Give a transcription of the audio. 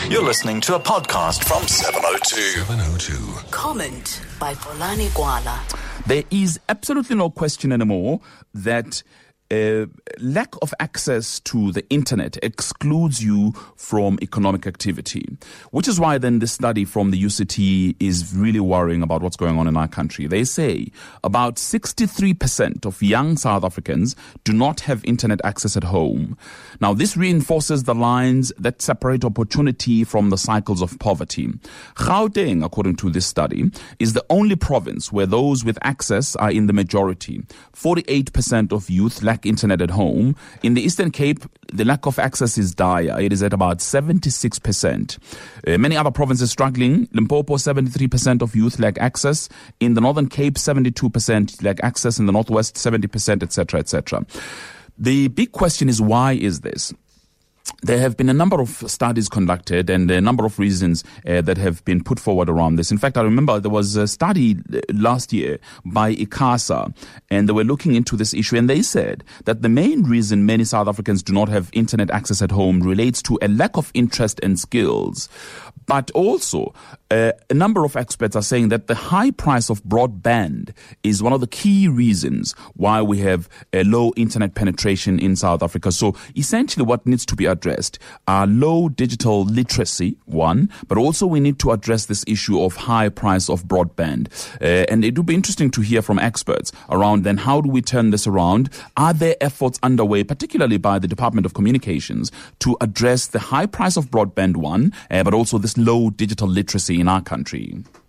You're listening to a podcast from 702. Comment by Polani Gwala. There is absolutely no question anymore that lack of access to the internet excludes you from economic activity, which is why then this study from the UCT is really worrying about what's going on in our country. They say about 63% of young South Africans do not have internet access at home. Now, this reinforces the lines that separate opportunity from the cycles of poverty. Gauteng, according to this study, is the only province where those with access are in the majority. 48% of youth lack internet at home. In the Eastern Cape, the lack of access is dire. It is at about 76%. Many other provinces struggling. Limpopo, 73% of youth lack access. In the Northern Cape, 72% lack access. In the Northwest, 70%, etc., etc. The big question is, why is this? There have been a number of studies conducted and a number of reasons that have been put forward around this. In fact, I remember there was a study last year by ICASA, and they were looking into this issue, and they said that the main reason many South Africans do not have internet access at home relates to a lack of interest and skills. But also, a number of experts are saying that the high price of broadband is one of the key reasons why we have a low internet penetration in South Africa. So essentially what needs to be addressed are low digital literacy, one, but also we need to address this issue of high price of broadband. And it would be interesting to hear from experts around then how do we turn this around? Are there efforts underway, particularly by the Department of Communications, to address the high price of broadband, one, but also this low digital literacy in our country?